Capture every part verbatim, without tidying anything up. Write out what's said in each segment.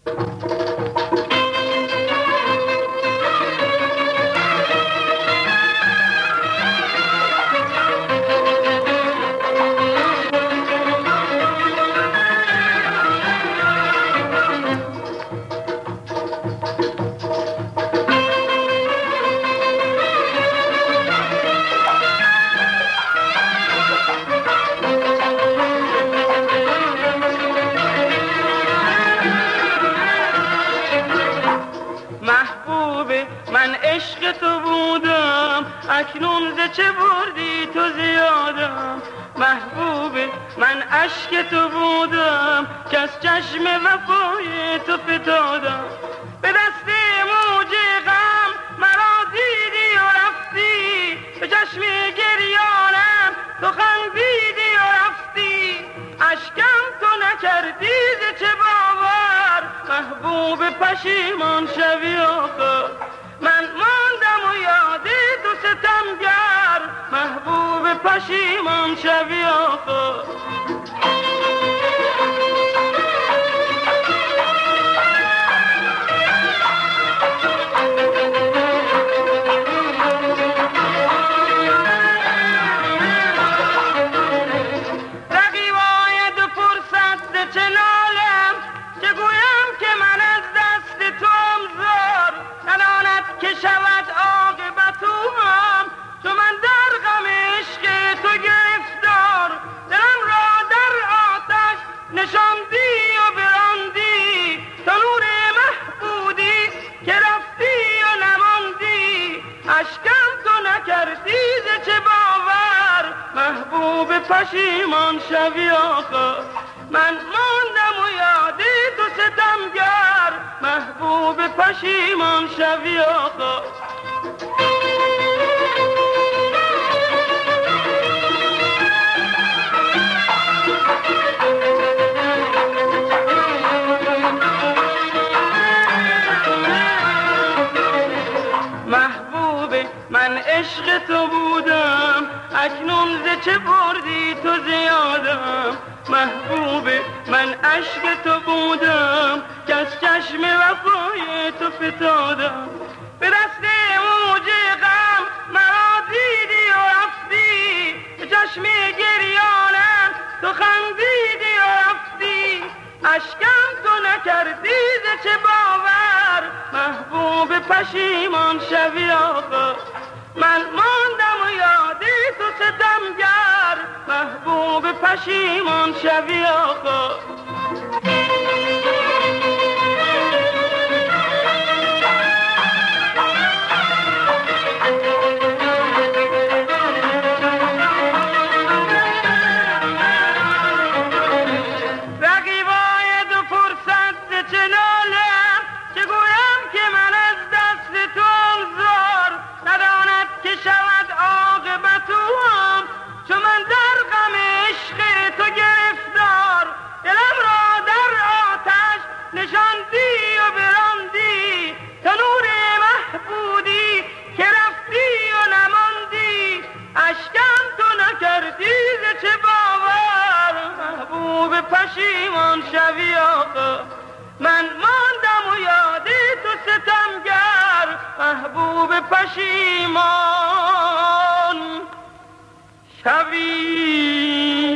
اکنون ز چه بردی تو زیادم، محبوب من عشق تو بودم که از چشم وفای تو فتادم. به دست موج غم مرا دیدی و رفتی، به چشم گریانم تو خندیدی و رفتی. اشکم تو نکردی ز چه باور، محبوب پشیمان شوی آخر. من ماندم و یاد تو ستمگر، محبوب پشیمان شوی آخر. رقیبای دو فرصت ز چه نالم، چه گویم که من از دست توام زار. نداند که شود عاقبت اوام، چو من در غم عشق تو گرفتار. دلم را در آتش نشاندی و براندی، تا نور محبودی که رفتی و نماندی. اشکم تو نکردی ز چه باور، محبوب پشیمان شوی آخر. من ماندم و یاد تو ستمگر، محبوب پشیمان شوی آخر. محبوب من عشق تو بودم، اکنون ز چه بردی تو زیادم. محبوب من عشق تو بودم که از چشم وفای تو فتادم. به دست موج غم مرا دیدی و رفتی، به چشم گریانم تو خندیدی و رفتی. اشکم تو نکردی ز چه باور، محبوب پشیمان شوی آخر. من ماندم و یاد تو ستمگر، محبوب پشیمان شوی آخر. پشیمان شوی آخر. من ماندم و یاد تو ستمگر، محبوب پشیمان شوی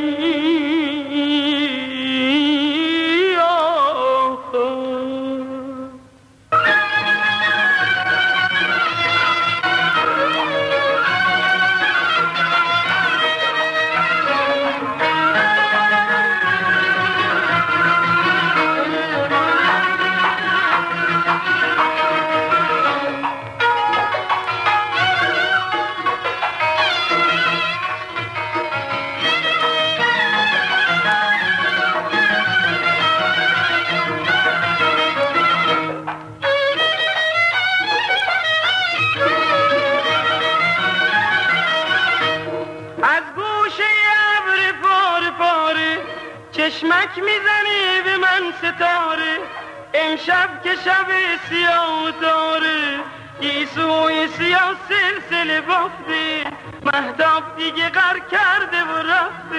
چشمک میزنی به من ستاره. امشب که شب سیاه داره، گیسوی سیاه سلسله بافته. مهتاب دیگه غر کرده و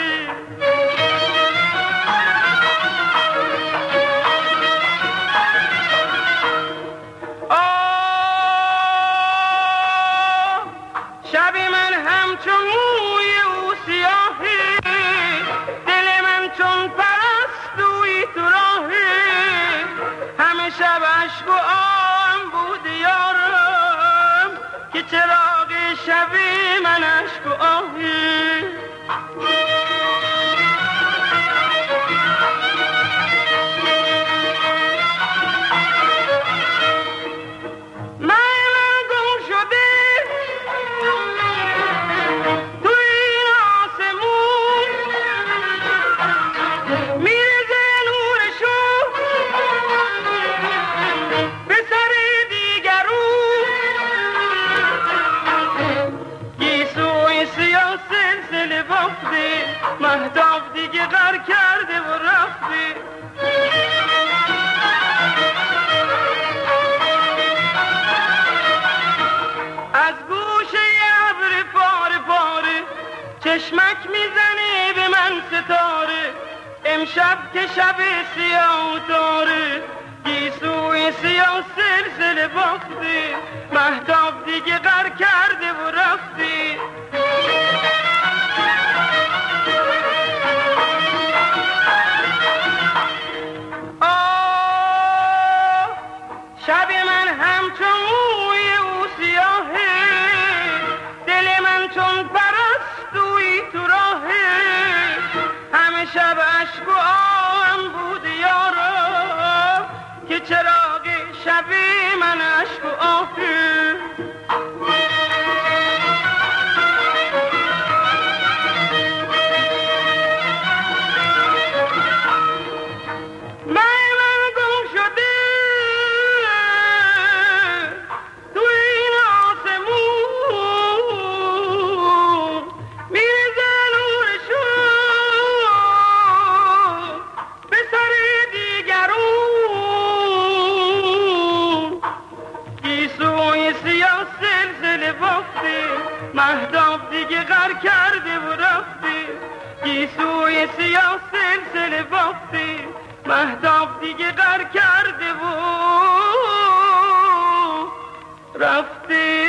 رفته. همه شب عشق و آهم بود یارم که چراغ شبی من عشق و آهی. مهتاب دیگه غر کرده و رفته، از گوشه ابر پاره پاره چشمک میزنه به من ستاره. امشب که شب سیاه و تاره گیسوی سیاه سلسله باخته، مهتاب دیگه غر کرده و رفته. شب من همچون موی او سیاهه، دل من چون پرستوی تو راهه. همه شب عشق و آهم بود یارا که چراغ شبی من عشق و آهه. مهتاب دیگه غر کرده و رفته، گیسوی سیاه سلسله باخته. مهتاب دیگه غر کرده و رفته.